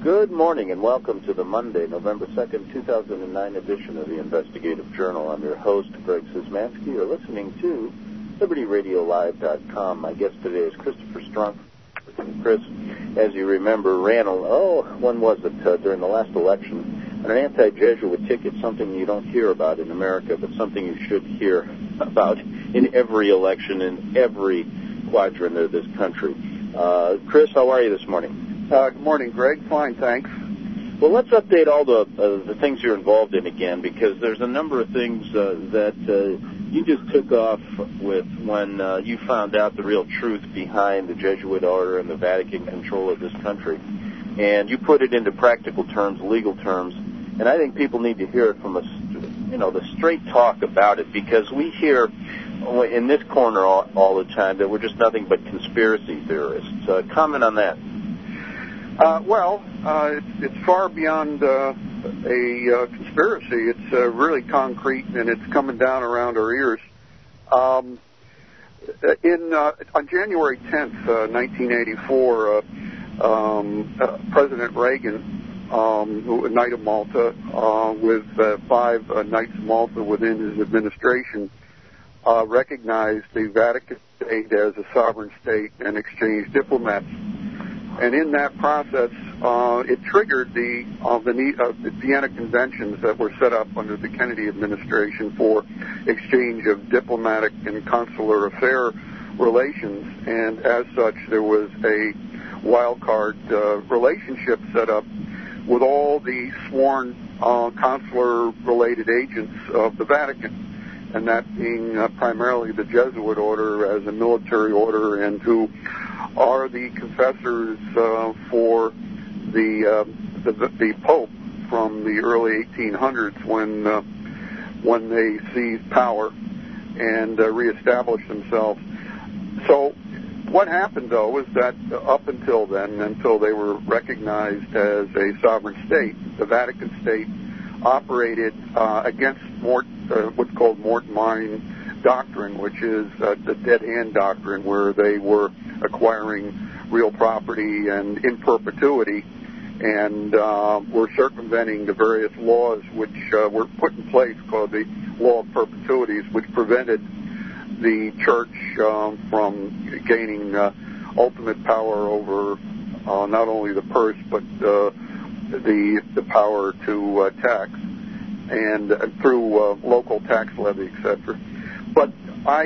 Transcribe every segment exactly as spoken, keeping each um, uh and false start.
Good morning and welcome to the Monday, November second, two thousand nine edition of the Investigative Journal. I'm your host, Greg Szymanski. You're listening to Liberty Radio Live dot com. My guest today is Christopher Strunk. Chris, as you remember, ran, a, oh, when was it, uh, during the last election, on an anti-Jesuit ticket, something you don't hear about in America, but something you should hear about in every election in every quadrant of this country. Uh, Chris, how are you this morning? Uh, good morning, Greg. Fine, thanks. Well, let's update all the uh, the things you're involved in again, because there's a number of things uh, that uh, you just took off with when uh, you found out the real truth behind the Jesuit order and the Vatican control of this country. And you put it into practical terms, legal terms, and I think people need to hear it from a, you know, the straight talk about it, because we hear in this corner all, all the time that we're just nothing but conspiracy theorists. Uh, comment on that. Uh, well, uh, it's, it's far beyond uh, a uh, conspiracy. It's uh, really concrete, and it's coming down around our ears. Um, in uh, on January tenth, uh, nineteen eighty-four, uh, um, uh, President Reagan, um, who, a Knight of Malta, uh, with uh, five uh, Knights of Malta within his administration, uh, recognized the Vatican state as a sovereign state and exchanged diplomats. And in that process, uh, it triggered the, uh, the, uh, the Vienna Conventions that were set up under the Kennedy administration for exchange of diplomatic and consular affair relations. And as such, there was a wild card uh, relationship set up with all the sworn uh, consular-related agents of the Vatican, and that being uh, primarily the Jesuit order as a military order, and who are the confessors uh, for the, uh, the the Pope from the early eighteen hundreds, when uh, when they seized power and uh, reestablished themselves. So what happened, though, is that up until then, until they were recognized as a sovereign state, the Vatican state operated uh, against Mort, uh, what's called Mortmain doctrine, which is uh, the dead hand doctrine, where they were acquiring real property and in perpetuity, and uh, were circumventing the various laws which uh, were put in place, called the law of perpetuities, which prevented the church uh, from gaining uh, ultimate power over uh, not only the purse but uh, the the power to uh, tax, and uh, through uh, local tax levy, et cetera. But I,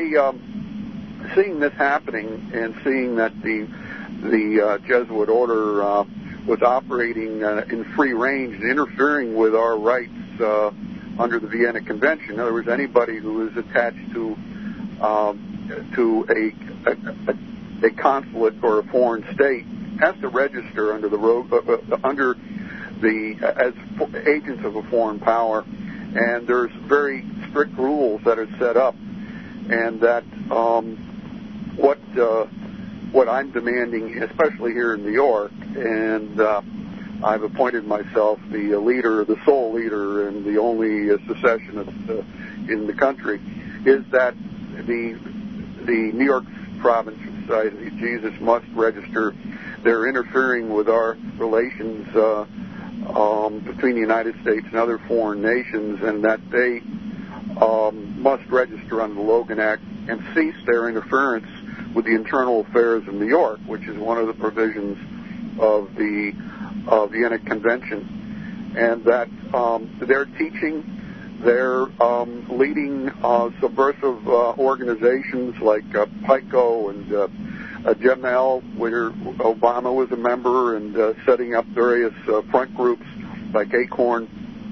um, seeing this happening and seeing that the the uh, Jesuit order uh, was operating uh, in free range and interfering with our rights uh, under the Vienna Convention. In other words, anybody who is attached to um, to a, a a consulate or a foreign state has to register under the ro- uh, uh, under the uh, as agents of a foreign power, and there's very strict rules that are set up. And that um, what uh, what I'm demanding, especially here in New York, and uh, I've appointed myself the leader, the sole leader, and the only uh, secessionist uh, in the country, is that the the New York Province Society of Jesus must register. They're interfering with our relations uh, um, between the United States and other foreign nations, and that they Um, must register under the Logan Act and cease their interference with the internal affairs of New York, which is one of the provisions of the uh, Vienna Convention. And that um, they're teaching, they're um, leading uh, subversive uh, organizations like uh, PICO and uh, uh, Gemel, where Obama was a member, and uh, setting up various uh, front groups like ACORN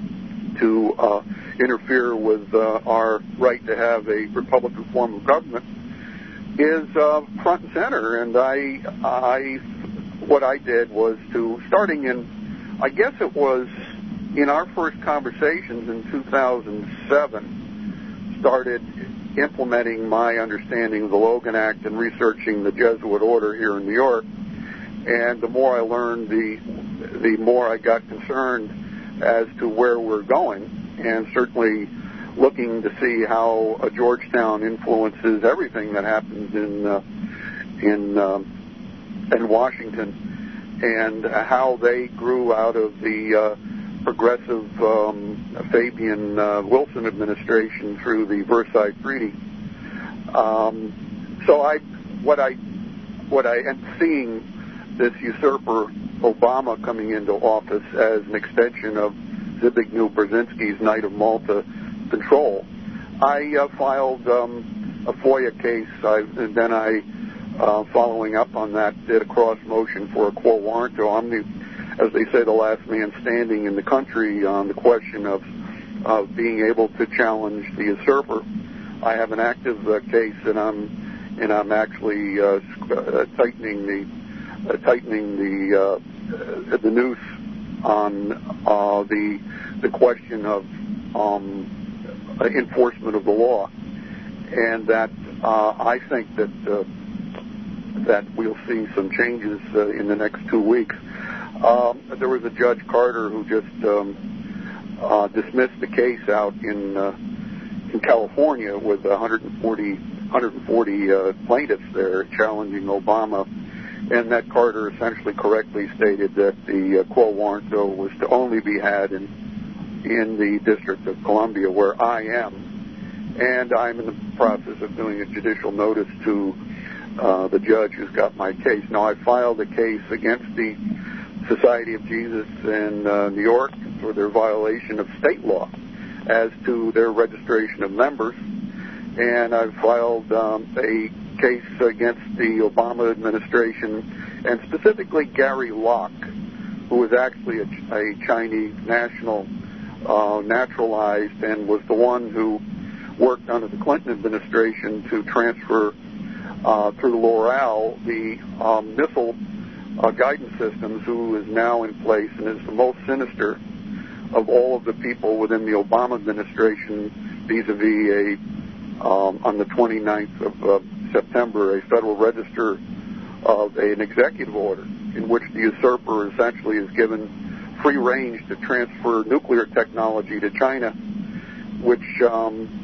to uh, interfere with uh, our right to have a Republican form of government, is uh, front and center. And I, I, what I did was to, starting in, I guess it was in our first conversations in two thousand seven, started implementing my understanding of the Logan Act and researching the Jesuit order here in New York. And the more I learned, the the more I got concerned as to where we're going, and certainly looking to see how uh, Georgetown influences everything that happens in uh, in um, in Washington. and how they grew out of the uh, progressive um, Fabian uh, Wilson administration through the Versailles Treaty. Um, so I, what I, what I am seeing this usurper Obama coming into office as an extension of Zbigniew Brzezinski's Knight of Malta control. I uh, filed um, a FOIA case, I, and then I, uh, following up on that, did a cross motion for a quo warranto. I'm the, as they say, the last man standing in the country on the question of of being able to challenge the usurper. I have an active uh, case, and I'm and I'm actually uh, uh, tightening the uh, tightening the uh, the noose on uh, the the question of um, enforcement of the law, and that uh, I think that uh, that we'll see some changes uh, in the next two weeks. Um, there was a Judge Carter who just um, uh, dismissed the case out in uh, in California with one hundred forty, one hundred forty uh, plaintiffs there challenging Obama, and that Carter essentially correctly stated that the uh, quo warranto was to only be had in in the District of Columbia, where I am, and I'm in the process of doing a judicial notice to uh, the judge who's got my case. Now, I filed a case against the Society of Jesus in uh, New York for their violation of state law as to their registration of members, and I've filed um, a case against the Obama administration, and specifically Gary Locke, who was actually a, a Chinese national, uh, naturalized, and was the one who worked under the Clinton administration to transfer uh, through Loral the um, missile uh, guidance systems, who is now in place and is the most sinister of all of the people within the Obama administration, vis-a-vis a, um, on the twenty-ninth of uh, September, a Federal Register of a, an executive order in which the usurper essentially is given free range to transfer nuclear technology to China, which um,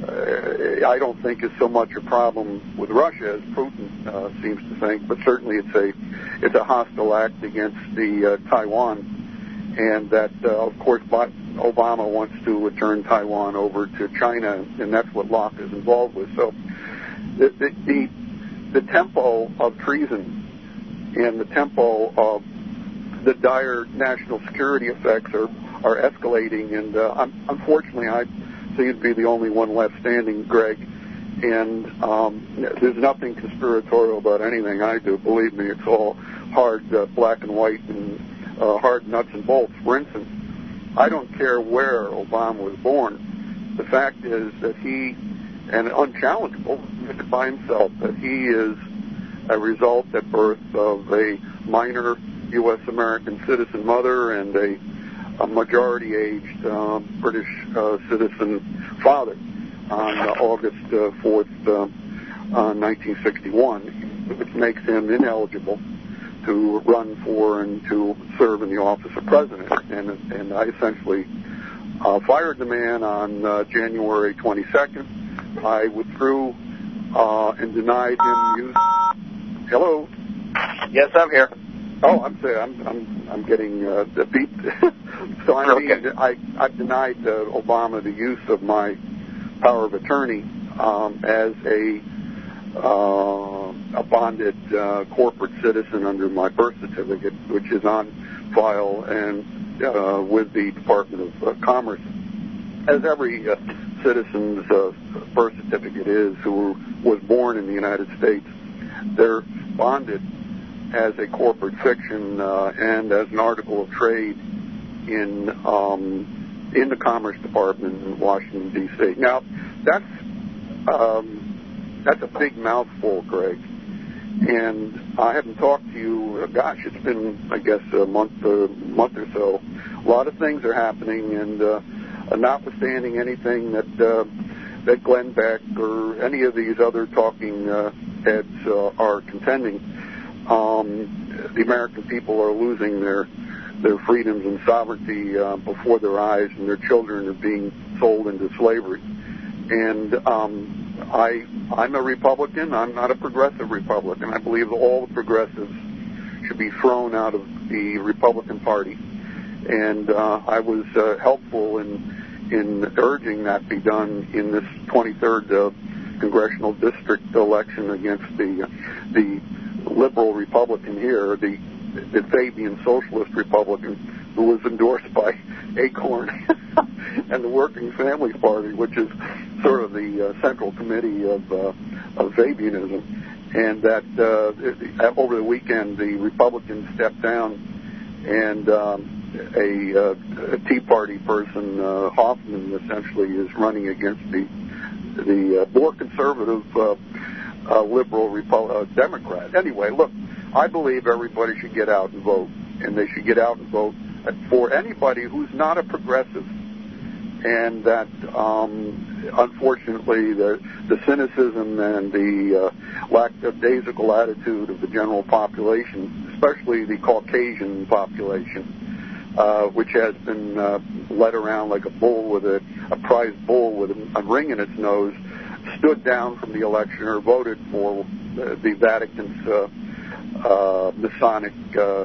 uh, I don't think is so much a problem with Russia as Putin uh, seems to think, but certainly it's a it's a hostile act against the uh, Taiwan, and that uh, of course Obama wants to turn Taiwan over to China, and that's what Locke is involved with. So the the the, the tempo of treason and the tempo of the dire national security effects are, are escalating, and uh, I'm, unfortunately I seem to be the only one left standing, Greg, and um, there's nothing conspiratorial about anything I do. Believe me, it's all hard, uh, black and white, and uh, hard nuts and bolts. For instance, I don't care where Obama was born. The fact is that he, and unchallengeable by himself, that he is a result at birth of a minor U S American citizen mother and a, a majority-aged uh, British uh, citizen father on uh, August uh, fourth, uh, uh, nineteen sixty-one, which makes him ineligible to run for and to serve in the office of president. And, and I essentially uh, fired the man on uh, January twenty-second. I withdrew uh, and denied him use. Hello? Yes, I'm here. Oh, I'm sorry. I'm I'm I'm getting uh, beat. So I mean, okay. I I denied uh, Obama the use of my power of attorney um, as a uh, a bonded uh, corporate citizen under my birth certificate, which is on file and uh, with the Department of uh, Commerce, as every uh, citizen's uh, birth certificate is who was born in the United States. They're bonded as a corporate fiction uh, and as an article of trade in um, in the Commerce Department in Washington, D C Now, that's um, that's a big mouthful, Greg. And I haven't talked to you. Uh, gosh, it's been, I guess, a month, a month or so. A lot of things are happening, and uh, notwithstanding anything that uh, that Glenn Beck or any of these other talking uh, heads uh, are contending, um, the American people are losing their their freedoms and sovereignty uh, before their eyes, and their children are being sold into slavery. And um, I, I'm a Republican. I'm not a progressive Republican. I believe all the progressives should be thrown out of the Republican Party. And uh, I was uh, helpful in in urging that be done in this twenty-third uh, congressional district election against the the liberal Republican here, the the Fabian Socialist Republican, who was endorsed by ACORN and the Working Families Party, which is sort of the uh, central committee of uh, of Fabianism. And that uh, over the weekend, the Republicans stepped down, and um, a, uh, a Tea Party person, uh, Hoffman, essentially is running against the the uh, more conservative uh, uh, liberal Repo- uh, Democrat. Anyway, look, I believe everybody should get out and vote, and they should get out and vote for anybody who's not a progressive. And that, um, unfortunately, the, the cynicism and the uh, lackadaisical attitude of the general population, especially the Caucasian population, uh, which has been uh, led around like a bull with a, a prize bull with a, a ring in its nose, stood down from the election or voted for uh, the Vatican's uh, uh, Masonic, uh,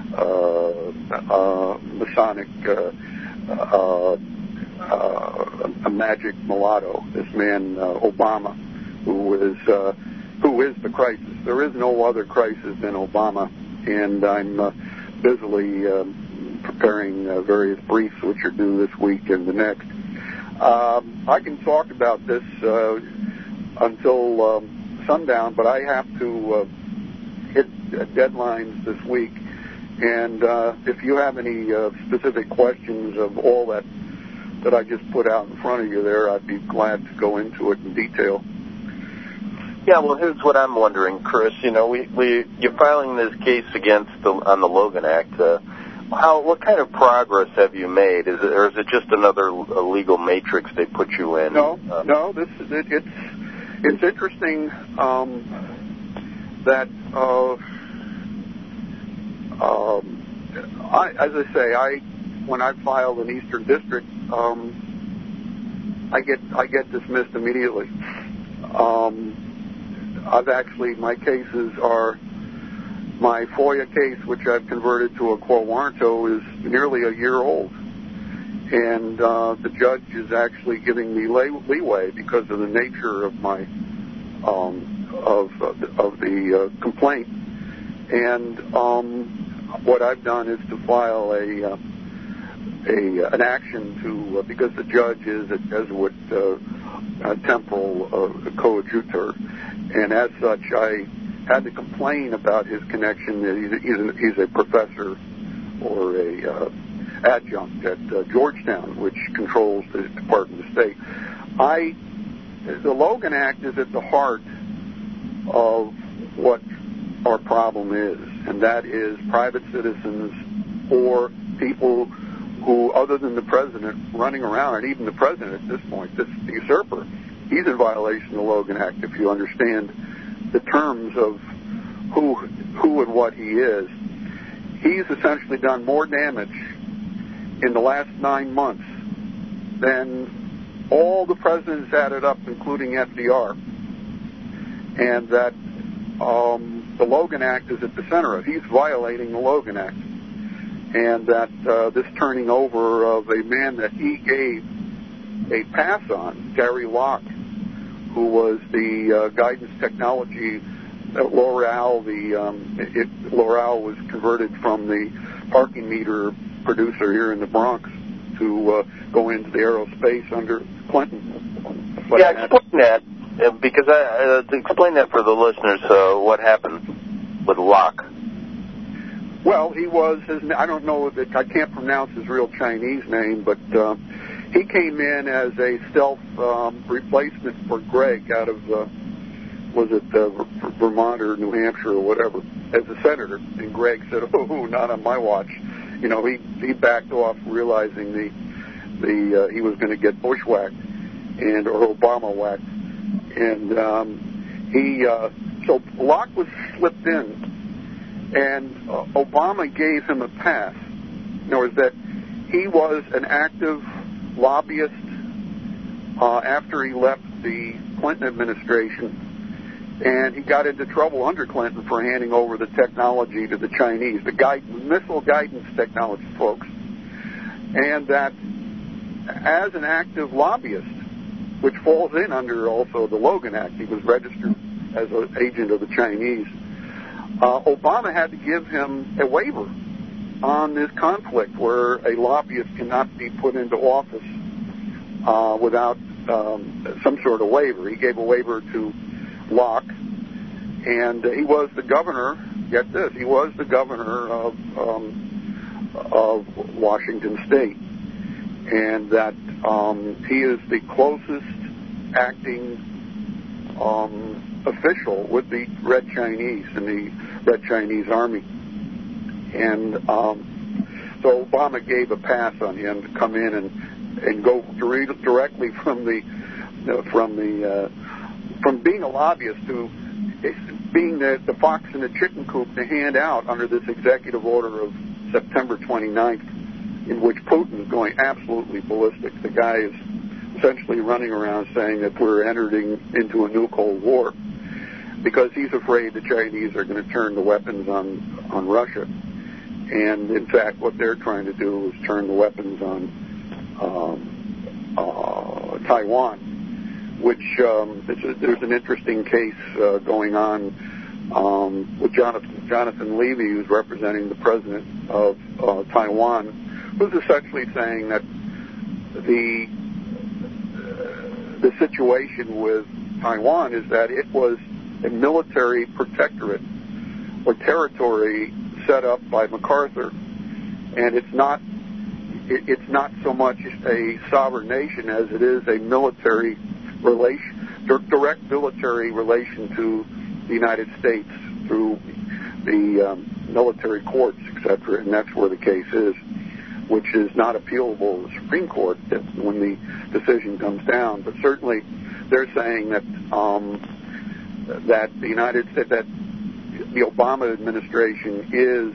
uh, uh, Masonic. Uh, uh, Uh, a magic mulatto, this man uh, Obama, who is uh, who is the crisis. There is no other crisis than Obama, and I'm uh, busily uh, preparing uh, various briefs which are due this week and the next. Um, I can talk about this uh, until um, sundown, but I have to uh, hit deadlines this week. And uh, if you have any uh, specific questions of all that that I just put out in front of you there, I'd be glad to go into it in detail. Yeah, well, here's what I'm wondering, Chris. You know, we, we you're filing this case against the on the Logan Act. Uh, how what kind of progress have you made? Is it or is it just another legal matrix they put you in? No, uh, no. This it, it's it's interesting um, that uh, um, I, as I say, I. when I file an Eastern District, um, I get I get dismissed immediately. Um, I've actually, my cases are, my FOIA case, which I've converted to a quo warranto, is nearly a year old. And uh, the judge is actually giving me lay, leeway because of the nature of my, um, of, of the uh, complaint. And um, what I've done is to file a... Uh, A, an action to, uh, because the judge is a Jesuit uh, a temporal uh, coadjutor, and as such I had to complain about his connection. He's a, he's a, he's a professor or a uh, adjunct at uh, Georgetown, which controls the Department of State. I, the Logan Act is at the heart of what our problem is, and that is private citizens or people who, other than the president, running around, and even the president at this point, this usurper, he's in violation of the Logan Act, if you understand the terms of who who and what he is. He's essentially done more damage in the last nine months than all the presidents added up, including F D R. And that um, the Logan Act is at the center of it. He's violating the Logan Act. And that uh, this turning over of a man that he gave a pass on, Gary Locke, who was the uh, guidance technology at L'Oreal. The um, it, L'Oreal was converted from the parking meter producer here in the Bronx to uh, go into the aerospace under Clinton. But yeah, explain that, uh, because I, uh, to explain that for the listeners, uh, what happened with Locke. Well, he was, his, I don't know, I can't pronounce his real Chinese name, but uh, he came in as a stealth um, replacement for Gregg out of, uh, was it uh, Vermont or New Hampshire or whatever, as a senator. And Gregg said, oh, not on my watch. You know, he, he backed off realizing the, the uh, he was going to get bushwhacked and, or Obama whacked. And um, he, uh, so Locke was slipped in. And uh, Obama gave him a pass. In other words, that he was an active lobbyist uh, after he left the Clinton administration. and he got into trouble under Clinton for handing over the technology to the Chinese, the guide, missile guidance technology, folks. And that as an active lobbyist, which falls in under also the Logan Act, he was registered as an agent of the Chinese, uh, Obama had to give him a waiver on this conflict where a lobbyist cannot be put into office uh, without um, some sort of waiver. He gave a waiver to Locke, and he was the governor, get this, he was the governor of, um, of Washington State, and that um, he is the closest acting um, official with the Red Chinese in the Red Chinese Army. And um, so Obama gave a pass on him to come in and, and go dire- directly from the uh, from the uh, from being a lobbyist to being the, the fox in the chicken coop to hand out under this executive order of September twenty-ninth, in which Putin is going absolutely ballistic. The guy is essentially running around saying that we're entering into a new Cold War because he's afraid the Chinese are going to turn the weapons on, on Russia. And, in fact, what they're trying to do is turn the weapons on um, uh, Taiwan, which um, a, there's an interesting case uh, going on um, with Jonathan, Jonathan Levy, who's representing the president of uh, Taiwan, who's essentially saying that the uh, the situation with Taiwan is that it was a military protectorate or territory set up by MacArthur, and it's not it, it's not so much a sovereign nation as it is a military relation, direct military relation to the United States through the um, military courts, et cetera, and that's where the case is, which is not appealable to the Supreme Court when the decision comes down. But certainly, they're saying that um, that the United States, that the Obama administration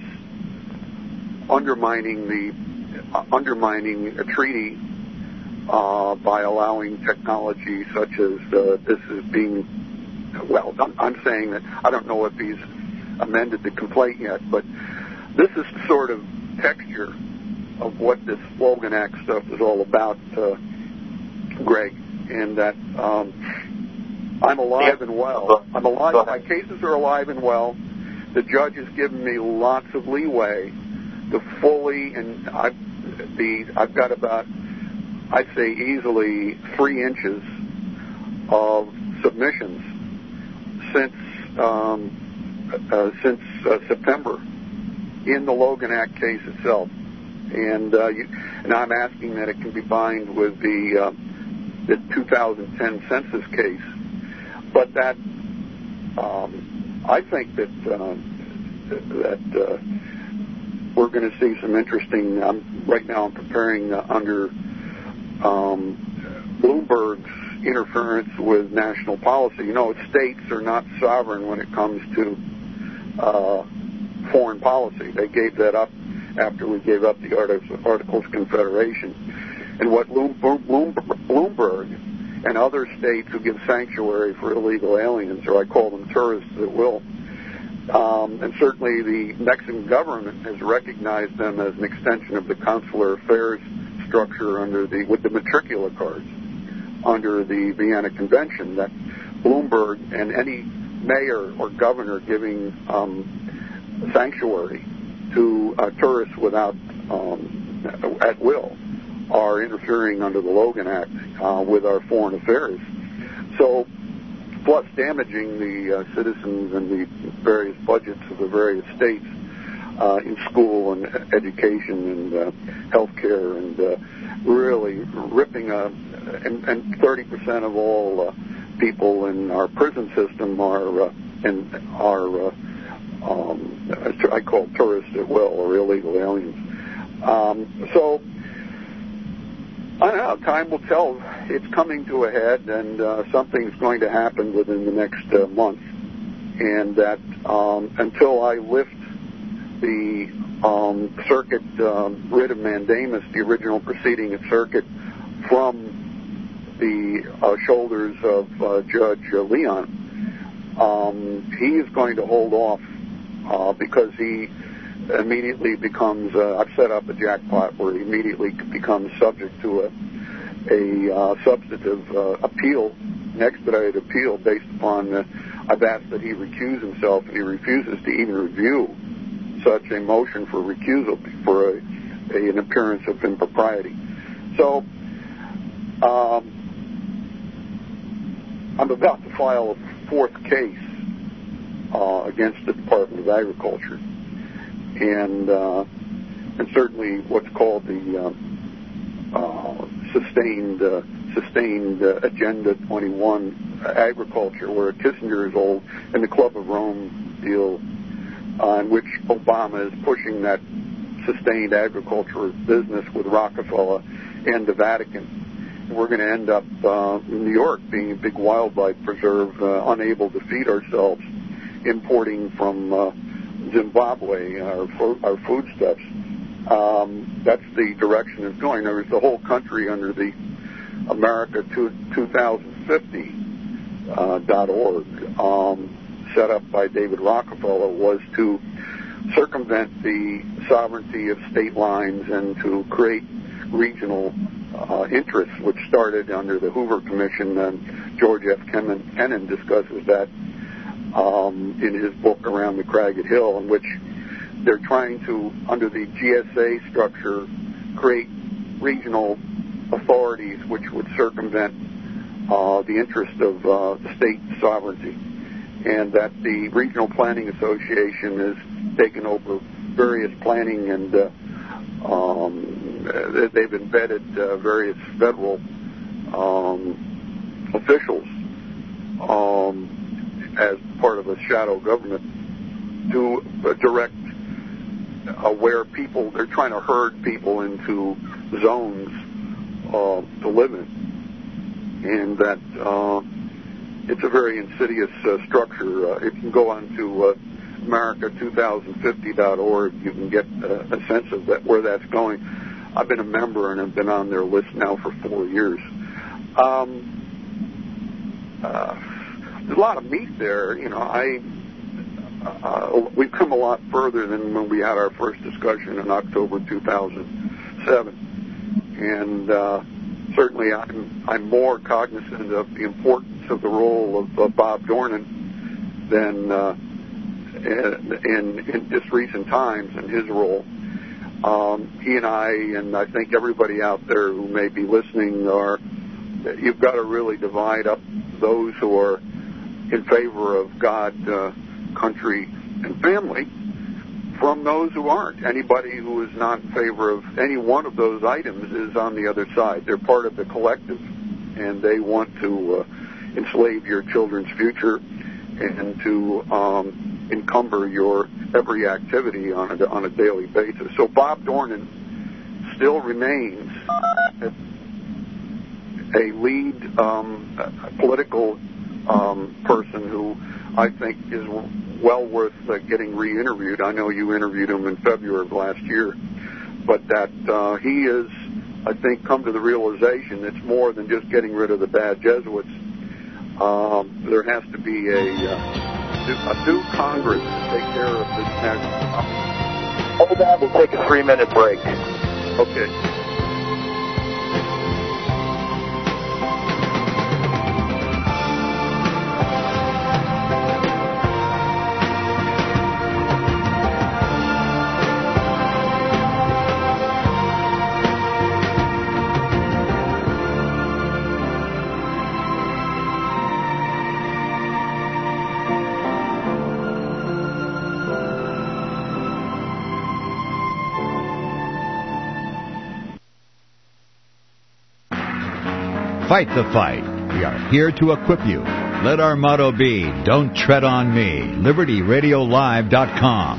is undermining the uh, undermining a treaty uh, by allowing technology such as uh, this is being. Well, I'm saying that I don't know if he's amended the complaint yet, but this is the sort of texture of what this Logan Act stuff is all about, uh, Greg, and that um, I'm alive and well. I'm alive. My cases are alive and well. The judge has given me lots of leeway to fully, and I've, the, I've got about, I'd say easily three inches of submissions since um, uh, since uh, September in the Logan Act case itself, and uh, you, and I'm asking that it can be bound with the uh, the two thousand ten census case, but that um, I think that uh, that uh, we're going to see some interesting. Um, right now, I'm preparing uh, under um, Bloomberg's interference with national policy. You know, states are not sovereign when it comes to uh, foreign policy. They gave that up after we gave up the Articles of Confederation. And what Bloomberg and other states who give sanctuary for illegal aliens, or I call them tourists at will, um, and certainly the Mexican government has recognized them as an extension of the consular affairs structure under the with the matricula cards under the Vienna Convention, that Bloomberg and any mayor or governor giving um, sanctuary to uh, tourists without um, at will are interfering under the Logan Act uh, with our foreign affairs. So, plus damaging the uh, citizens and the various budgets of the various states uh, in school and education and uh, health care, and uh, really ripping a and, and thirty percent of all uh, people in our prison system are uh, and are uh, um, I call tourists at will or illegal aliens. Um, so I don't know. Time will tell. It's coming to a head, and uh, something's going to happen within the next uh, month. And that um, until I lift the um, circuit um, writ of mandamus, the original proceeding at circuit, from the uh, shoulders of uh, Judge uh, Leon, um, he is going to hold off uh, because he immediately becomes, uh, I've set up a jackpot where he immediately becomes subject to a, a uh, substantive uh, appeal, an expedited appeal based upon, uh, I've asked that he recuse himself, and he refuses to even review such a motion for recusal for a, a, an appearance of impropriety. So um, I'm about to file a fourth case uh, against the Department of Agriculture. And uh, and certainly what's called the uh, uh, sustained uh, sustained uh, Agenda twenty-one uh, agriculture, where Kissinger is old, and the Club of Rome deal, uh, in which Obama is pushing that sustained agriculture business with Rockefeller and the Vatican. And we're going to end up uh, in New York being a big wildlife preserve, uh, unable to feed ourselves, importing from Uh, Zimbabwe, our, fo- our foodstuffs. Um, that's the direction it's going. There was the whole country under the America two thousand fifty dot org, uh, um, set up by David Rockefeller, was to circumvent the sovereignty of state lines and to create regional uh, interests, which started under the Hoover Commission. And George F. Kennan, Kennan discusses that Um, in his book Around the Cragged Hill, in which they're trying to, under the G S A structure, create regional authorities which would circumvent uh, the interest of uh, state sovereignty, and that the Regional Planning Association has taken over various planning, and uh, um, they've embedded uh, various federal um, officials um, as part of a shadow government to uh, direct uh, where people, they're trying to herd people into zones uh, to live in. And that uh, it's a very insidious uh, structure. Uh, if you can go on to uh, America two thousand fifty dot org, you can get uh, a sense of that, where that's going. I've been a member and I've been on their list now for four years. Um, uh, There's a lot of meat there. You know, I uh, we've come a lot further than when we had our first discussion in October two thousand seven, and uh, certainly I'm I'm more cognizant of the importance of the role of uh, Bob Dornan than uh, in, in just recent times and his role. Um, he and I, and I think everybody out there who may be listening, are you've got to really divide up those who are in favor of God, uh, country, and family from those who aren't. Anybody who is not in favor of any one of those items is on the other side. They're part of the collective, and they want to uh, enslave your children's future and to um, encumber your every activity on a, on a daily basis. So Bob Dornan still remains a lead um, political Um, person who I think is well worth uh, getting re-interviewed. I know you interviewed him in February of last year, but that uh, he is, I think, come to the realization it's more than just getting rid of the bad Jesuits. Um, there has to be a, uh, a new Congress to take care of this national problem. Hold on, we'll take a three-minute break. Okay. Fight the fight. We are here to equip you. Let our motto be, don't tread on me. Liberty Radio Live dot com.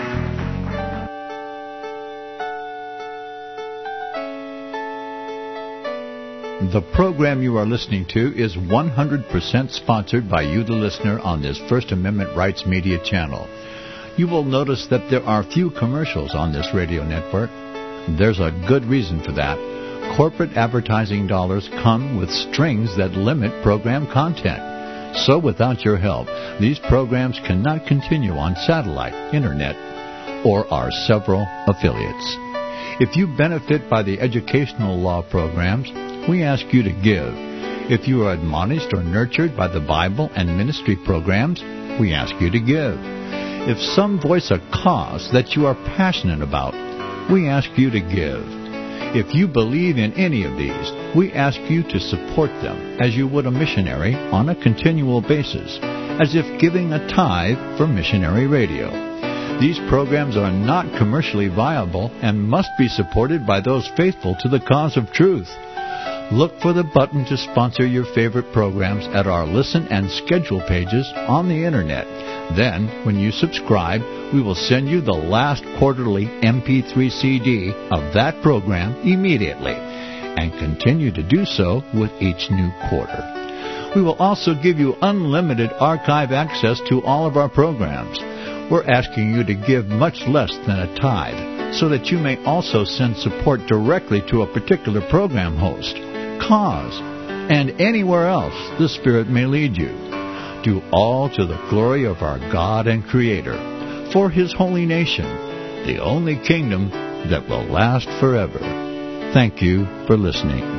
The program you are listening to is one hundred percent sponsored by you, the listener, on this First Amendment Rights Media channel. You will notice that there are few commercials on this radio network. There's a good reason for that. Corporate advertising dollars come with strings that limit program content. So without your help, these programs cannot continue on satellite, internet, or our several affiliates. If you benefit by the educational law programs, we ask you to give. If you are admonished or nurtured by the Bible and ministry programs, we ask you to give. If some voice a cause that you are passionate about, we ask you to give. If you believe in any of these, we ask you to support them as you would a missionary on a continual basis, as if giving a tithe for missionary radio. These programs are not commercially viable and must be supported by those faithful to the cause of truth. Look for the button to sponsor your favorite programs at our listen and schedule pages on the Internet. Then, when you subscribe, we will send you the last quarterly M P three C D of that program immediately, and continue to do so with each new quarter. We will also give you unlimited archive access to all of our programs. We're asking you to give much less than a tithe, so that you may also send support directly to a particular program host, cause, and anywhere else the Spirit may lead you. Do all to the glory of our God and Creator, for His holy nation, the only kingdom that will last forever. Thank you for listening.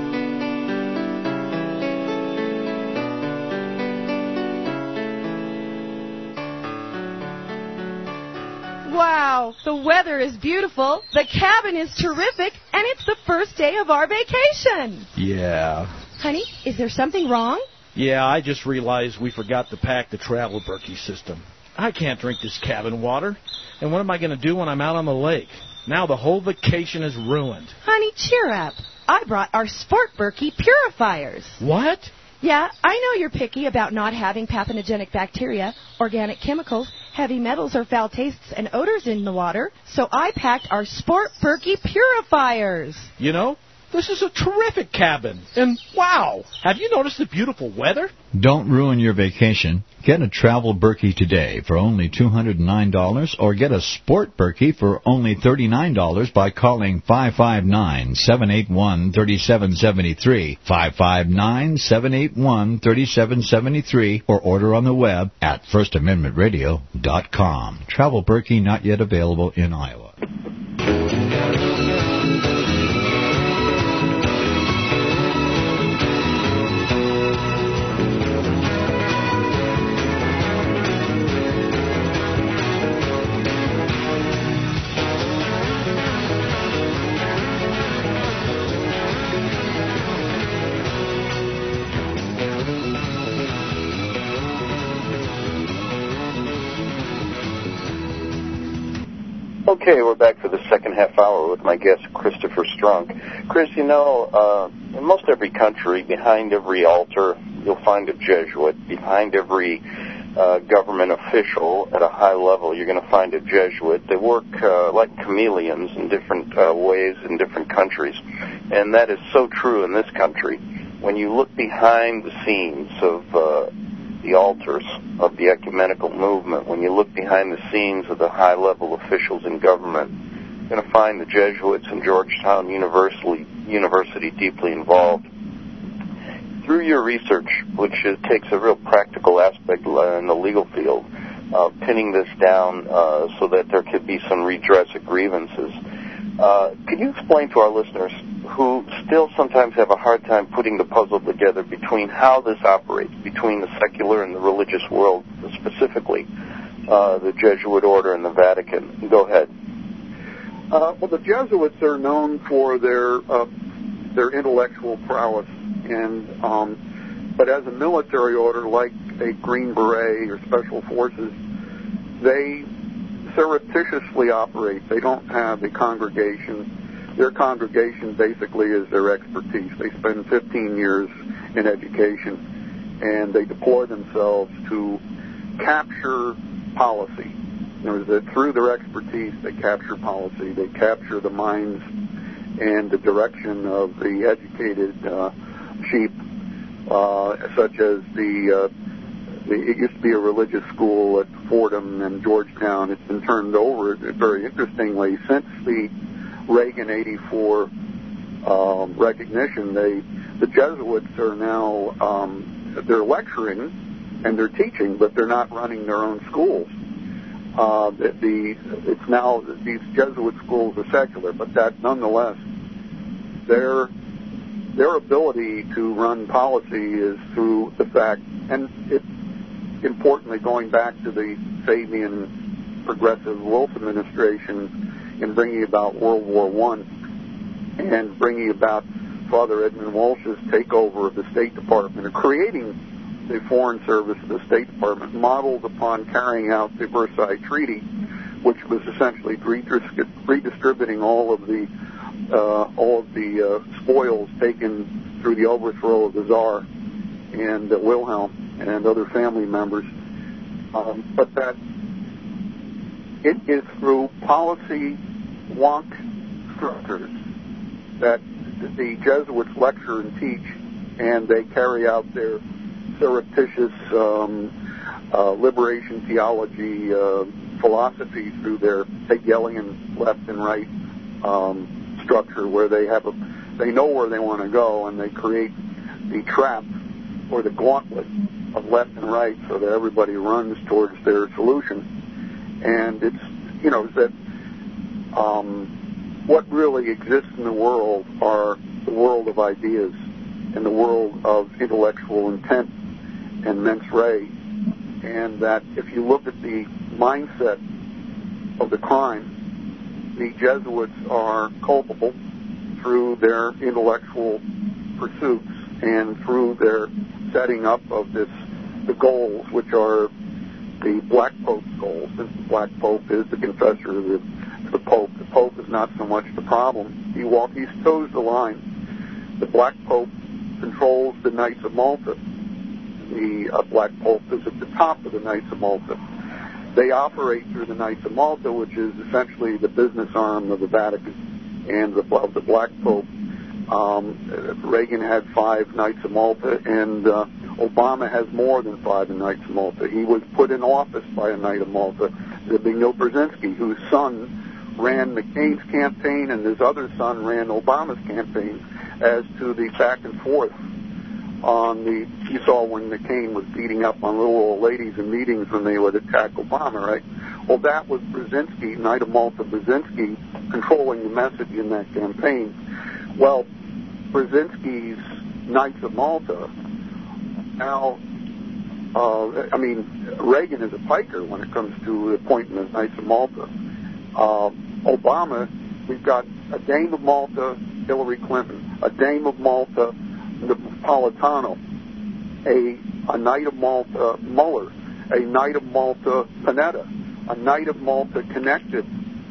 Wow, the weather is beautiful, the cabin is terrific, and it's the first day of our vacation. Yeah. Honey, is there something wrong? Yeah, I just realized we forgot to pack the travel Berkey system. I can't drink this cabin water. And what am I going to do when I'm out on the lake? Now the whole vacation is ruined. Honey, cheer up. I brought our Sport Berkey purifiers. What? Yeah, I know you're picky about not having pathogenic bacteria, organic chemicals, heavy metals, or foul tastes and odors in the water, so I packed our Sport Berkey purifiers. You know, this is a terrific cabin. And wow, have you noticed the beautiful weather? Don't ruin your vacation. Get a Travel Berkey today for only two hundred nine dollars, or get a Sport Berkey for only thirty-nine dollars by calling five five nine, seven eight one, three seven seven three, five five nine, seven eight one, three seven seven three, or order on the web at first amendment radio dot com. Travel Berkey not yet available in Iowa. Okay, we're back for the second half hour with my guest, Christopher Strunk. Chris, you know, uh, in most every country, behind every altar, you'll find a Jesuit. Behind every uh, government official at a high level, you're going to find a Jesuit. They work uh, like chameleons in different uh, ways in different countries. And that is so true in this country. When you look behind the scenes of uh, the altars of the ecumenical movement, when you look behind the scenes of the high-level officials in government, you're going to find the Jesuits and Georgetown University, University deeply involved. Through your research, which is, takes a real practical aspect in the legal field, uh, pinning this down uh, so that there could be some redress of grievances, uh, could you explain to our listeners who still sometimes have a hard time putting the puzzle together between how this operates, between the secular and the religious world, specifically uh, the Jesuit order and the Vatican? Go ahead. Uh, well, the Jesuits are known for their uh, their intellectual prowess, and um, but as a military order, like a Green Beret or Special Forces, they surreptitiously operate. They don't have a congregation. Their congregation basically is their expertise. They spend fifteen years in education, and they deploy themselves to capture policy. In other words, that through their expertise, they capture policy. They capture the minds and the direction of the educated uh, sheep, uh, such as the, uh, the, it used to be a religious school at Fordham and Georgetown. It's been turned over, very interestingly, since the Reagan eighty-four um, recognition. They, the Jesuits are now, um, they're lecturing and they're teaching, but they're not running their own schools. Uh, the, the it's now these Jesuit schools are secular, but that nonetheless, their their ability to run policy is through the fact, and it importantly going back to the Fabian progressive Wolf administration in bringing about World War One and bringing about Father Edmund Walsh's takeover of the State Department and creating the Foreign Service of the State Department, modeled upon carrying out the Versailles Treaty, which was essentially redistributing all of the uh, all of the uh, spoils taken through the overthrow of the Tsar and uh, Wilhelm and other family members. Um, but that it is through policy wonk structures that the Jesuits lecture and teach, and they carry out their surreptitious um, uh, liberation theology uh, philosophy through their Hegelian left and right um, structure, where they have a they know where they want to go, and they create the trap or the gauntlet of left and right so that everybody runs towards their solution. And it's you know that um, what really exists in the world are the world of ideas and the world of intellectual intent and mens rea, and that if you look at the mindset of the crime, the Jesuits are culpable through their intellectual pursuits and through their setting up of this, the goals, which are the Black Pope's goals. Since the Black Pope is the confessor of the, the Pope, the Pope is not so much the problem. He walk, he toes the line. The Black Pope controls the Knights of Malta. The uh, Black Pope is at the top of the Knights of Malta. They operate through the Knights of Malta, which is essentially the business arm of the Vatican and the, of the Black Pope. Um, Reagan had five Knights of Malta, and uh, Obama has more than five Knights of Malta. He was put in office by a Knight of Malta, Zbigniew Brzezinski, whose son ran McCain's campaign, and his other son ran Obama's campaign as to the back and forth on the, you saw when McCain was beating up on little old ladies in meetings when they would attack Obama, right? Well, that was Brzezinski, Knight of Malta Brzezinski, controlling the message in that campaign. Well, Brzezinski's Knights of Malta, now, uh, I mean, Reagan is a piker when it comes to appointing the Knights of Malta. Uh, Obama, we've got a Dame of Malta, Hillary Clinton, a Dame of Malta, Napolitano, a, a Knight of Malta, Mueller, a Knight of Malta, Panetta, a Knight of Malta connected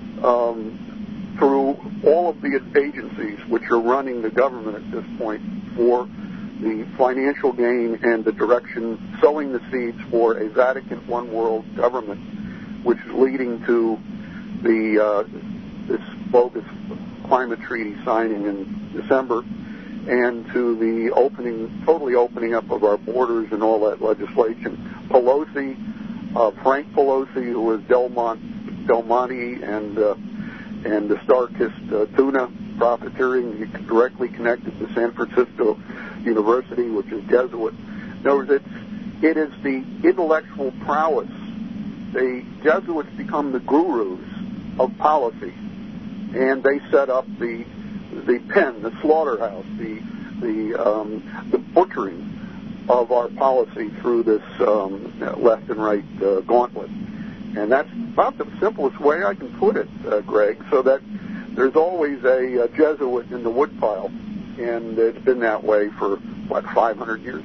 um, through all of the agencies which are running the government at this point for the financial gain and the direction, sowing the seeds for a Vatican one world government, which is leading to the uh, this bogus climate treaty signing in December, and to the opening, totally opening up of our borders and all that legislation. Pelosi, uh, Frank Pelosi, who was Del, Mon- Del Monte and uh, and the Star-Kissed uh, tuna profiteering, directly connected to San Francisco University, which is Jesuit. In other words, it's, it is the intellectual prowess. The Jesuits become the gurus of policy, and they set up the the pen, the slaughterhouse, the the um, the butchering of our policy through this um, left and right uh, gauntlet. And that's about the simplest way I can put it, uh, Greg, so that there's always a, a Jesuit in the woodpile, and it's been that way for, what, five hundred years?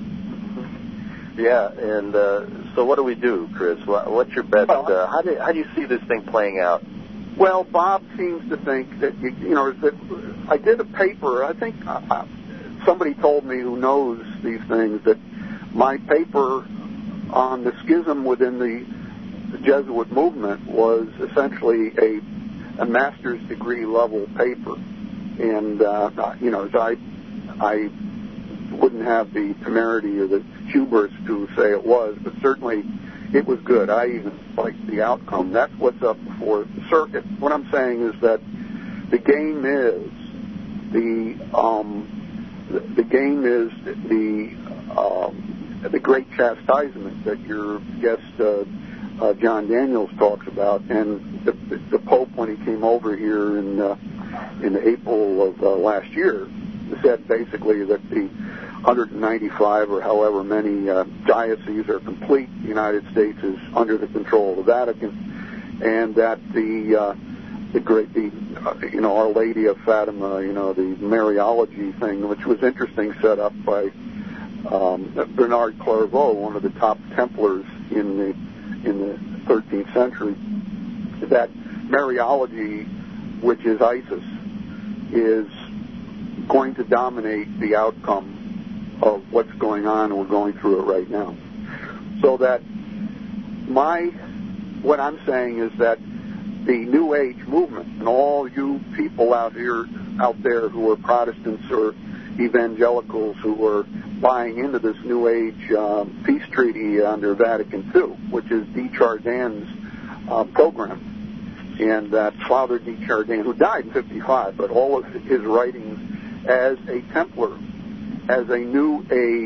Yeah, and uh, so what do we do, Chris? What's your best, well, uh, how, do, how do you see this thing playing out? Well, Bob seems to think that, you, you know, that I did a paper, I think uh, somebody told me who knows these things, that my paper on the schism within the the Jesuit movement was essentially a, a master's degree level paper, and uh, you know, I I wouldn't have the temerity or the hubris to say it was, but certainly it was good. I even liked the outcome. That's what's up before the circuit. What I'm saying is that the game is the um, the, the game is the um, the great chastisement that your guest uh, uh, John Daniels talks about, and the, the Pope, when he came over here in uh, in April of uh, last year, said basically that the one hundred ninety-five or however many uh, dioceses are complete. The United States is under the control of the Vatican, and that the uh, the great, the uh, you know, Our Lady of Fatima, you know, the Mariology thing, which was interesting, set up by um, Bernard Clairvaux, one of the top Templars in the in the thirteenth century. That Mariology, which is ISIS, is going to dominate the outcome of what's going on, and we're going through it right now. So that my, what I'm saying is that the New Age movement, and all you people out here, out there who are Protestants or evangelicals who are buying into this New Age um, peace treaty under Vatican Two, which is D. Chardin's uh, program, and that Father D. Chardin, who died in fifty-five, but all of his writings as a Templar, as a New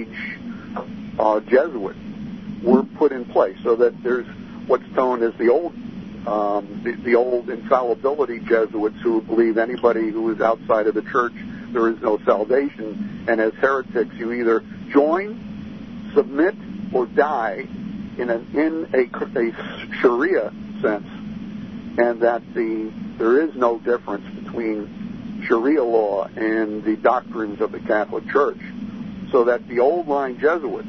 Age uh, Jesuit, were put in place, so that there's what's known as the old um, the, the old infallibility Jesuits, who believe anybody who is outside of the church, there is no salvation, and as heretics you either join, submit, or die in an in a, a Sharia sense, and that the there is no difference between Sharia law and the doctrines of the Catholic Church, so that the old line Jesuits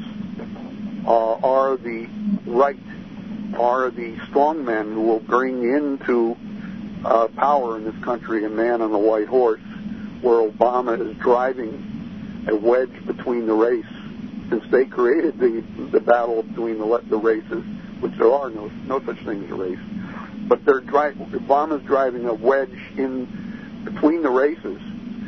uh, are the right, are the strong men who will bring into uh, power in this country a man on a white horse, where Obama is driving a wedge between the race, since they created the the battle between the the races, which there are no no such thing as a race, but they're dri- Obama's driving a wedge in between the races,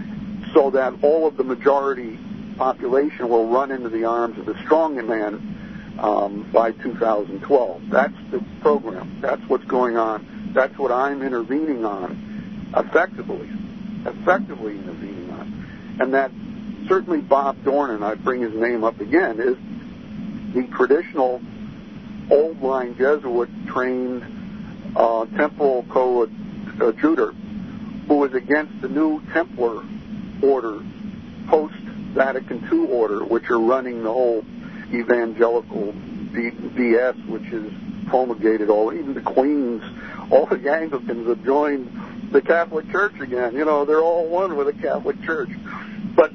so that all of the majority population will run into the arms of the strong man um, by two thousand twelve. That's the program. That's what's going on. That's what I'm intervening on, effectively, effectively intervening on. And that certainly Bob Dornan, I bring his name up again, is the traditional old-line Jesuit-trained uh, temporal coadjutor who is against the new Templar order, post-Vatican Two order, which are running the whole evangelical B S, which is promulgated all, even the Queens, all the Anglicans have joined the Catholic Church again. You know, they're all one with the Catholic Church. But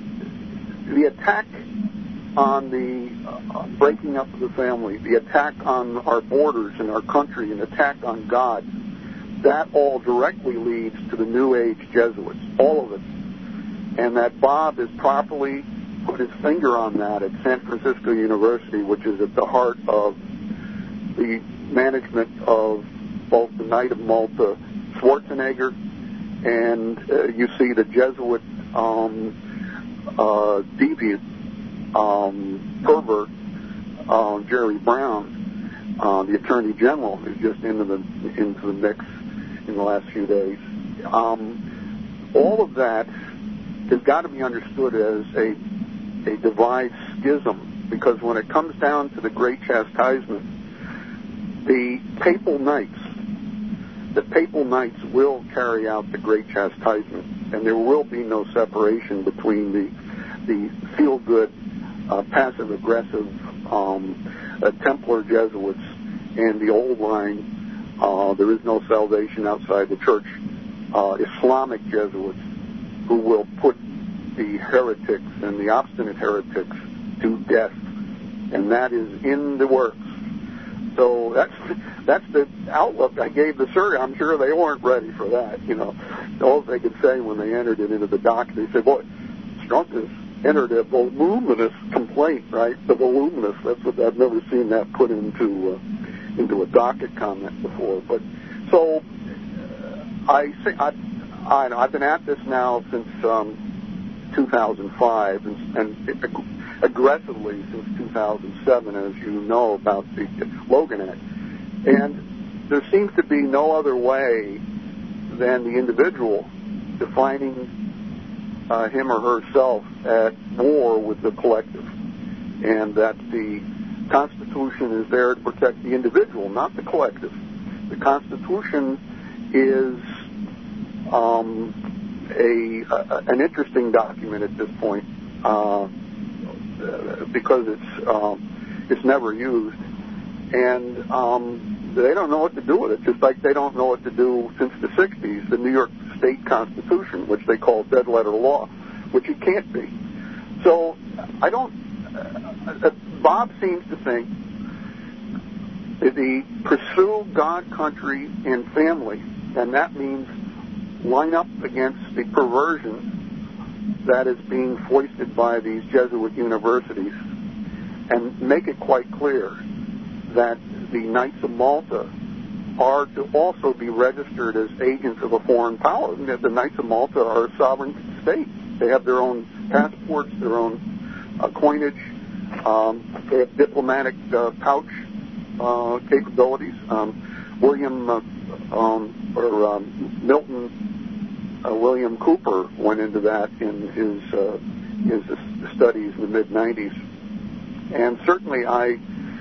the attack on the uh, breaking up of the family, the attack on our borders and our country, an attack on God, that all directly leads to the New Age Jesuits, all of it. And that Bob has properly put his finger on that at San Francisco University, which is at the heart of the management of both the Knight of Malta, Schwarzenegger, and uh, you see the Jesuit um, uh, deviant um, pervert, uh, Jerry Brown, uh, the Attorney General, who's just into the into the mix in the last few days. Um, all of that has got to be understood as a a devised schism, because when it comes down to the Great Chastisement, the Papal Knights, the Papal Knights will carry out the Great Chastisement, and there will be no separation between the the feel-good, uh, passive-aggressive um, uh, Templar Jesuits and the old line, uh, there is no salvation outside the church, uh, Islamic Jesuits, who will put the heretics and the obstinate heretics to death, and that is in the works. So that's that's the outlook I gave the Surrey. I'm sure they weren't ready for that. You know, all they could say when they entered it into the dock, they said, "Boy, Strunk has entered a voluminous complaint, right? The voluminous. That's what I've never seen that put into uh, into a docket comment before." But so uh, I think I, I I've been at this now since um, two thousand five, and, and it, aggressively since two thousand seven, as you know about the Logan Act. And there seems to be no other way than the individual defining uh, him or herself at war with the collective. and that the Constitution is there to protect the individual, not the collective. The Constitution is um, a, a an interesting document at this point uh, because it's um, it's never used, and um, they don't know what to do with it. Just like they don't know what to do since the sixties, the New York State Constitution, which they call dead letter law, which it can't be. So I don't. Uh, Bob seems to think that the pursue God, country, and family, and that means line up against the perversion that is being foisted by these Jesuit universities, and make it quite clear that the Knights of Malta are to also be registered as agents of a foreign power. The Knights of Malta are a sovereign state. They have their own passports, their own uh, coinage. Um, they have diplomatic uh, pouch uh, capabilities. Um, William uh, um, or um, Milton uh, William Cooper went into that in his uh, his studies in the mid nineties, and certainly I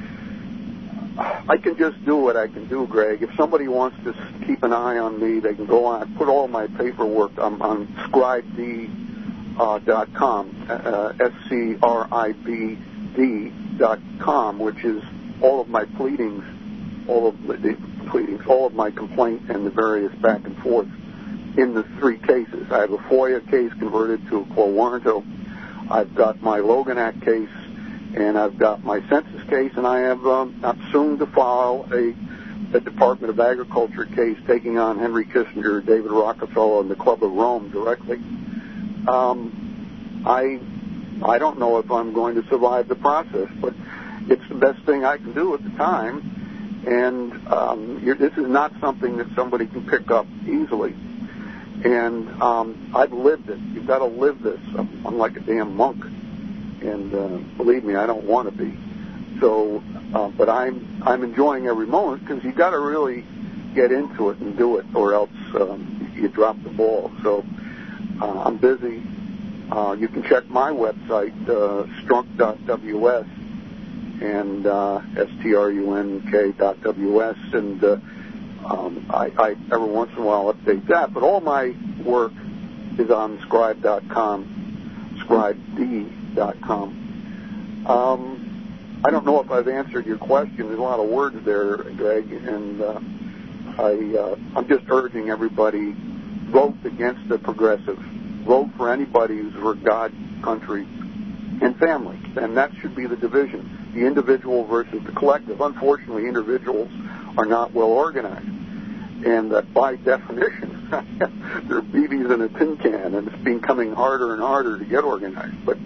I can just do what I can do, Greg. If somebody wants to keep an eye on me, they can go on. Put all my paperwork on, on scribe d dot com, uh, S C R I B D dot com, which is all of my pleadings, all of the, the pleadings, all of my complaint and the various back and forth in the three cases. I have a FOIA case converted to a quo warranto. I've got my Logan Act case, and I've got my census case, and I have um, I'm soon to file a, a Department of Agriculture case taking on Henry Kissinger, David Rockefeller, and the Club of Rome directly. Um, I I don't know if I'm going to survive the process, but it's the best thing I can do at the time, and um, you're, this is not something that somebody can pick up easily. And um, I've lived it. You've got to live this. I'm, I'm like a damn monk. And uh, believe me, I don't want to be. So, uh, but I'm I'm enjoying every moment because you got to really get into it and do it, or else um, you drop the ball. So uh, I'm busy. Uh, you can check my website, uh, strunk dot W S and uh, S T R U N K dot W S, and uh, um, I, I every once in a while update that. But all my work is on scribe dot com, scribe d dot com. Um, I don't know if I've answered your question. There's a lot of words there, Greg, and uh, I, uh, I'm just urging everybody, vote against the progressive. Vote for anybody who's for God, country, and family. And that should be the division, the individual versus the collective. Unfortunately, individuals are not well organized. And that by definition, they're B Bs in a tin can, and it's becoming harder and harder to get organized. But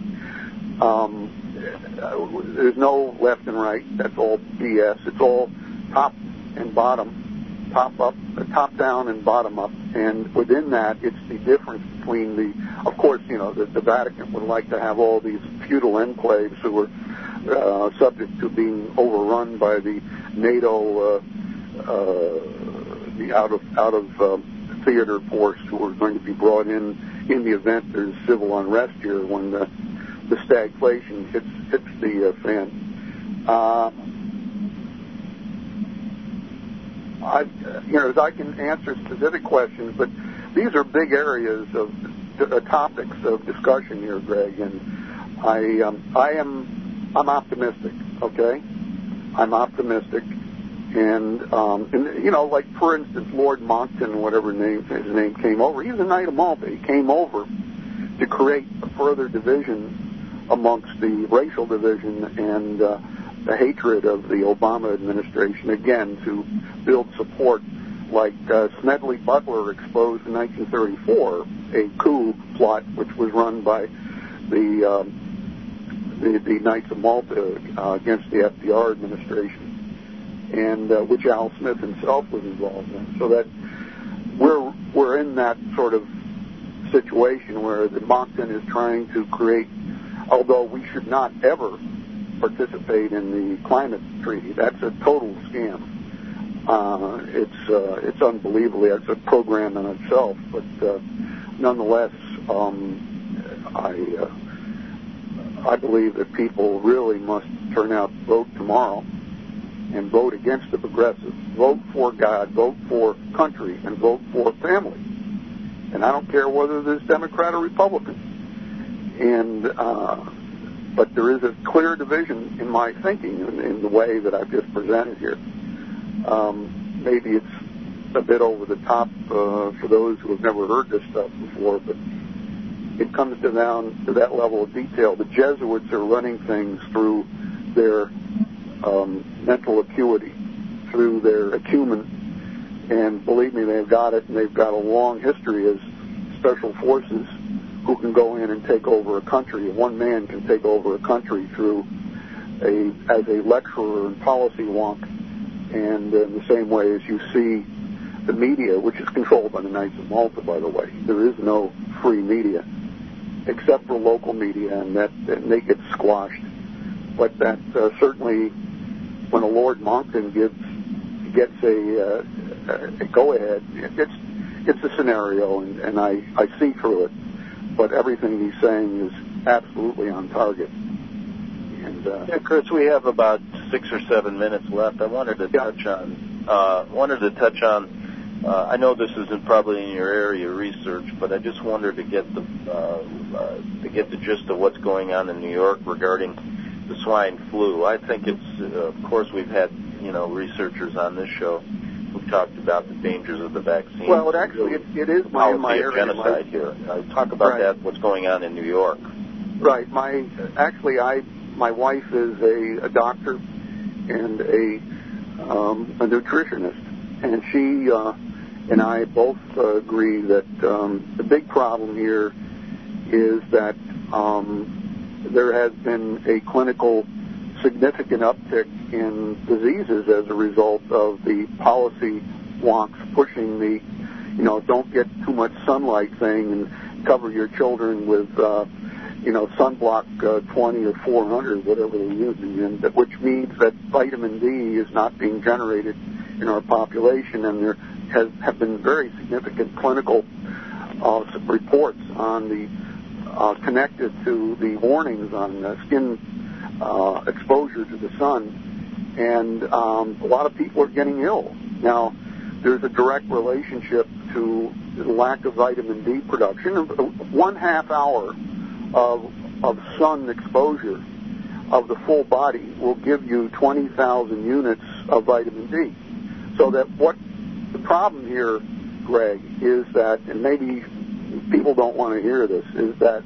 um, there's no left and right. That's all B S. It's all top and bottom, top up, top down and bottom up. And within that, it's the difference between the, of course, you know, the, the Vatican would like to have all these feudal enclaves who are uh, subject to being overrun by the NATO, uh, uh, the out of out of um, theater force who are going to be brought in in the event there's civil unrest here when the the stagflation hits hits the uh, fan. Uh, I, you know, as I can answer specific questions, but these are big areas of uh, topics of discussion here, Greg, and I, um, I am, I'm optimistic. Okay, I'm optimistic, and, um, and you know, like for instance, Lord Monckton, whatever name his name came over. He's a Knight of Malta. He came over to create a further division amongst the racial division and uh, the hatred of the Obama administration, again, to build support, like uh, Smedley Butler exposed in nineteen thirty-four, a coup plot which was run by the um, the, the Knights of Malta uh, against the F D R administration, and uh, which Al Smith himself was involved in. So that we're we're in that sort of situation where the Monckton is trying to create, although we should not ever participate in the climate treaty. That's a total scam. Uh, it's uh, it's unbelievable. It's a program in itself, but uh, nonetheless, um, I I believe that people really must turn out to vote tomorrow and vote against the progressive. Vote for God, vote for country, and vote for family. And I don't care whether there's Democrat or Republican. And uh, but there is a clear division in my thinking in, in the way that I've just presented here. Um, maybe it's a bit over the top uh, for those who have never heard this stuff before, but it comes to down to that level of detail. The Jesuits are running things through their um, mental acuity, through their acumen, and believe me, they've got it, and they've got a long history as special forces who can go in and take over a country. One man can take over a country through a as a lecturer and policy wonk, and in the same way as you see the media, which is controlled by the Knights of Malta, by the way. There is no free media, except for local media, and that and they get squashed. But that uh, certainly, when a Lord Monckton gives gets a, uh, a go-ahead, it's it's a scenario, and, and I, I see through it. But everything he's saying is absolutely on target. And uh, yeah, Chris, we have about six or seven minutes left. I wanted to yeah. touch on. Uh, wanted to touch on. Uh, I know this isn't probably in your area of research, but I just wanted to get the uh, uh, to get the gist of what's going on in New York regarding the swine flu. I think it's, uh, of course, we've had you know researchers on this show who've talked about the dangers of the vaccine. Well, it actually it, it is my in my area. Genocide my, here. I talk about right. that. What's going on in New York? Right. My actually, I my wife is a, a doctor and a um, a nutritionist, and she. Uh, And I both uh, agree that um, the big problem here is that um, there has been a clinical significant uptick in diseases as a result of the policy wonks pushing the, you know, don't get too much sunlight thing and cover your children with, uh, you know, sunblock uh, twenty or four hundred, whatever they're using, and that, which means that vitamin D is not being generated in our population, and there has have been very significant clinical uh, reports on the uh, connected to the warnings on uh, skin uh, exposure to the sun, and um, a lot of people are getting ill. Now, there's a direct relationship to the lack of vitamin D production. One half hour of of sun exposure of the full body will give you twenty thousand units of vitamin D. So that what the problem here, Greg, is that, and maybe people don't want to hear this, is that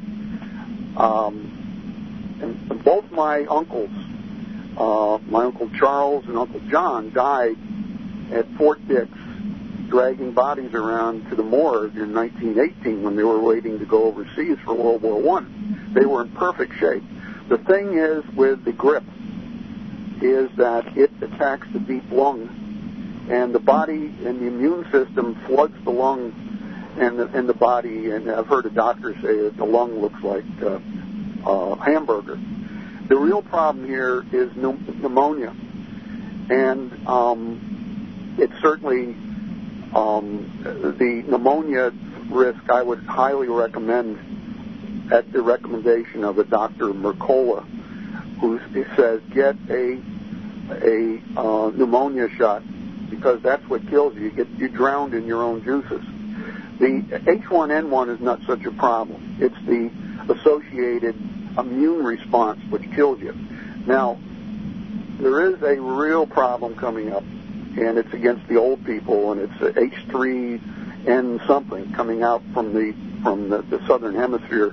um, and both my uncles, uh, my Uncle Charles and Uncle John, died at Fort Dix dragging bodies around to the morgue in nineteen eighteen when they were waiting to go overseas for World War One. They were in perfect shape. The thing is with the grip is that it attacks the deep lung, and the body and the immune system floods the lung and the, and the body, and I've heard a doctor say that the lung looks like uh, a hamburger. The real problem here is pneumonia, and um, it's certainly um, the pneumonia risk I would highly recommend at the recommendation of a Doctor Mercola, who says get a a uh, pneumonia shot, because that's what kills you. You get you drowned in your own juices. The H one N one is not such a problem. It's the associated immune response which kills you. Now, there is a real problem coming up, and it's against the old people, and it's H three N something coming out from the from the, the southern hemisphere.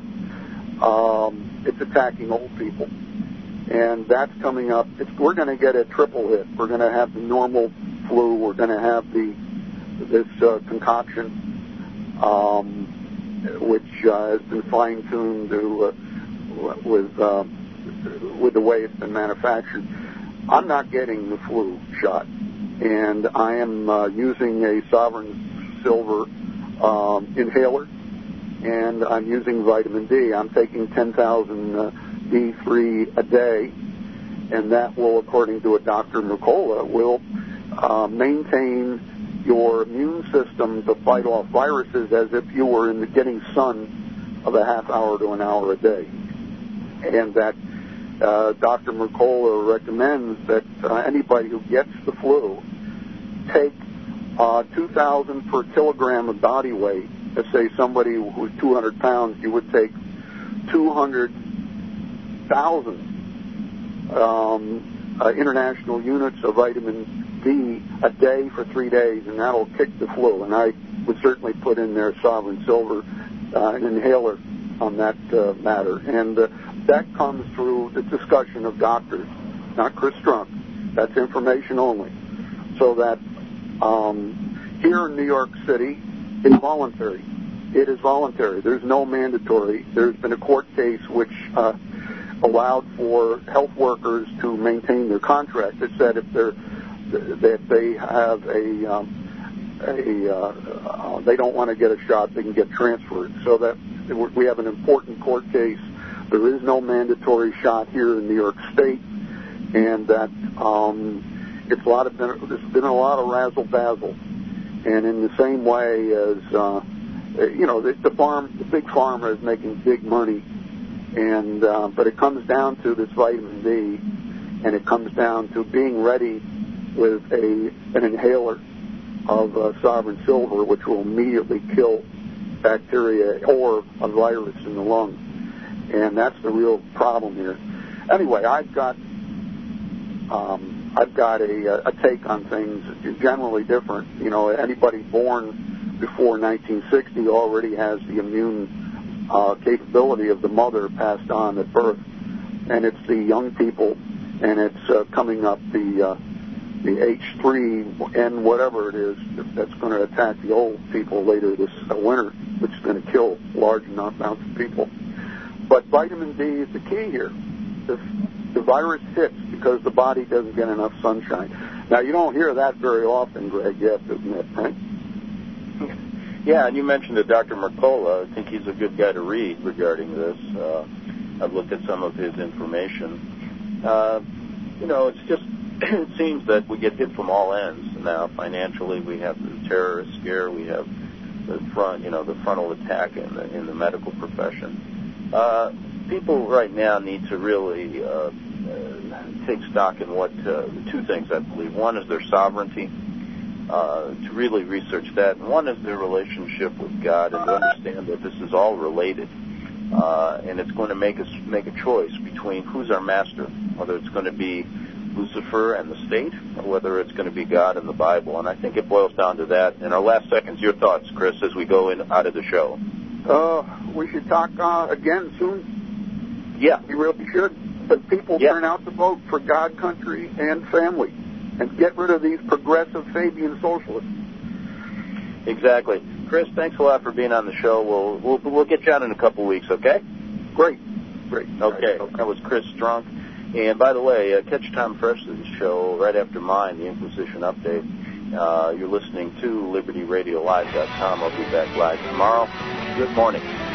Um, it's attacking old people, and that's coming up. It's, we're going to get a triple hit. We're going to have the normal flu. We're going to have the this uh, concoction, um, which uh, has been fine-tuned to, uh, with uh, with the way it's been manufactured. I'm not getting the flu shot, and I am uh, using a Sovereign Silver um, inhaler, and I'm using vitamin D. I'm taking ten thousand uh, D three a day, and that will, according to a Doctor Mercola, will uh, maintain your immune system to fight off viruses as if you were in the getting sun of a half hour to an hour a day. and that uh, Doctor Mercola recommends that uh, anybody who gets the flu take uh, two thousand per kilogram of body weight. Let's say somebody who's two hundred pounds, you would take two hundred thousand um, uh, international units of vitamin D a day for three days, and that'll kick the flu. And I would certainly put in there Sovereign Silver, uh, an inhaler on that uh, matter. And uh, that comes through the discussion of doctors, not Chris Strunk. That's information only. So that um, here in New York City, it's voluntary. It is voluntary. There's no mandatory. There's been a court case which uh, allowed for health workers to maintain their contract. It said if they're that they have a um, a uh, uh, they don't want to get a shot, they can get transferred. So that we have an important court case. There is no mandatory shot here in New York State, and that um, it's a lot of there's been a lot of razzle dazzle, and in the same way as uh, you know the, the farm, the big farmer is making big money, and uh, but it comes down to this vitamin D, and it comes down to being ready with a an inhaler of uh, Sovereign Silver, which will immediately kill bacteria or a virus in the lung. And that's the real problem here. Anyway, I've got um, I've got a, a take on things generally different. You know, anybody born before nineteen sixty already has the immune uh, capability of the mother passed on at birth. And it's the young people, and it's uh, coming up the... Uh, the H three N whatever it is that's going to attack the old people later this uh, winter, which is going to kill large amounts of people. But vitamin D is the key here. The, the virus hits because the body doesn't get enough sunshine. Now, you don't hear that very often, Greg, you have to admit, right? Yeah, and you mentioned that Doctor Mercola. I think he's a good guy to read regarding this. Uh, I've looked at some of his information. Uh, you know, it's just... it seems that we get hit from all ends. Now, financially, we have the terrorist scare, we have the front, you know, the frontal attack in the in the medical profession. Uh, people right now need to really uh, uh, take stock in what uh, two things, I believe. One is their sovereignty, uh, to really research that, and one is their relationship with God, and to understand that this is all related. Uh, and it's going to make us make a choice between who's our master, whether it's going to be Lucifer and the state, or whether it's going to be God and the Bible. And I think it boils down to that. In our last seconds, your thoughts, Chris, as we go in out of the show. Uh, we should talk uh, again soon. Yeah. We really should. But people yeah. turn out to vote for God, country, and family, and get rid of these progressive Fabian socialists. Exactly. Chris, thanks a lot for being on the show. We'll we'll, we'll get you on in a couple weeks, okay? Great. Great. Okay. Right. That was Chris Strunk. And by the way, uh, catch Tom Fresh's show right after mine, the Inquisition Update. Uh, you're listening to Liberty Radio Live dot com. I'll be back live tomorrow. Good morning.